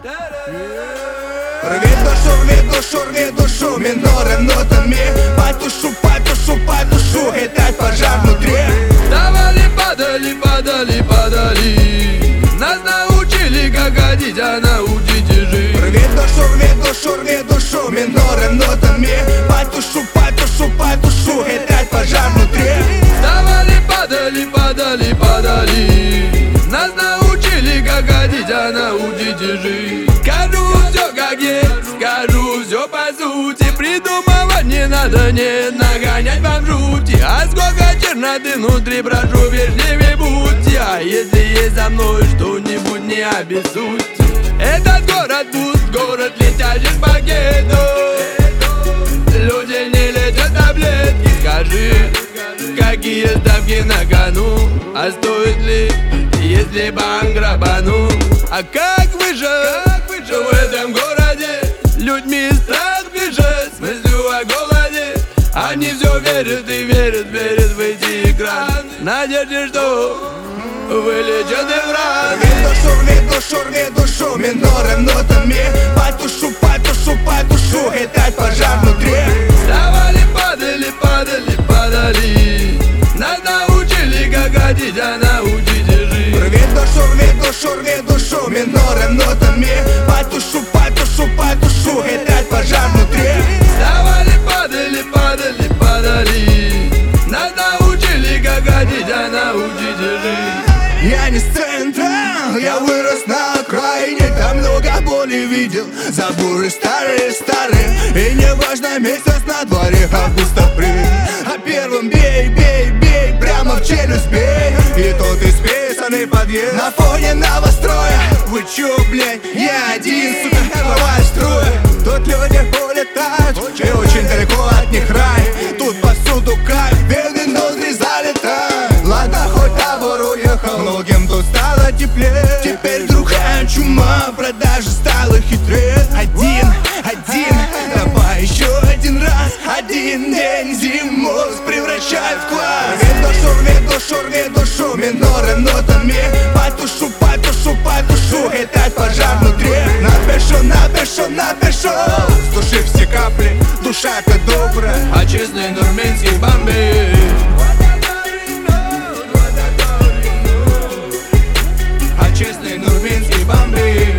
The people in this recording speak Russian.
Рви душу минором нотами. Потушу, гитать пожар внутри. Давали, падали. Нас научили, как ходить, а научите жить. Рви душу минором нотами. Потушу, гитать пожар внутри. Давали, падали. Нас научили, как ходить, а научите жить. Скажу все как есть, скажу все по сути. Придумывать не надо, не нагонять вам жути. А сколько черноты внутри, прошу, вежливее будьте. А если есть за мной что-нибудь, не обессудьте. Этот город пуст, город летящих пакетов. Люди не летят таблетки. Скажи, какие ставки на кону? А стоит ли, если банк грабану? А как выжить в этом городе? Людьми страх движет, с мыслью о голоде. Они все верят и верят в эти экраны. Надежде, что вылечат их раны. Рви душу минором нотами. Потушу, гитать пожар внутри. Вставали, падали. Нас научили, как ходить, а научите жить. Рви душу минором нотами. Потушу, гитать пожар внутри. Вставали, падали. Нас научили, как ходить, а научите жить. Я не с центра, я вырос на окраине. Там много боли видел, заборы старые. И не важно, месяц на дворе, август, апрель. А первым бей, прямо в челюсть бей. И тот исписанный подъезд на фоне новостроя. Вы чё, блядь, я один, сука, голова из строя. Тут люди улетают, и очень далеко от них рай. Тут повсюду кайф, бедный ноздри залетают. Ладно, хоть табор уехал, многим тут стало теплее. Теперь другая чума, продажи стала хитрее. Один, давай еще один раз. Один день зиму превращай в класс. Рви душу минором нотами. Потушу, гитать пожар внутри. Напишу, с души все капли. Душа-то добрая, а честный нурминский бомбит. а честный нурминский бомбит.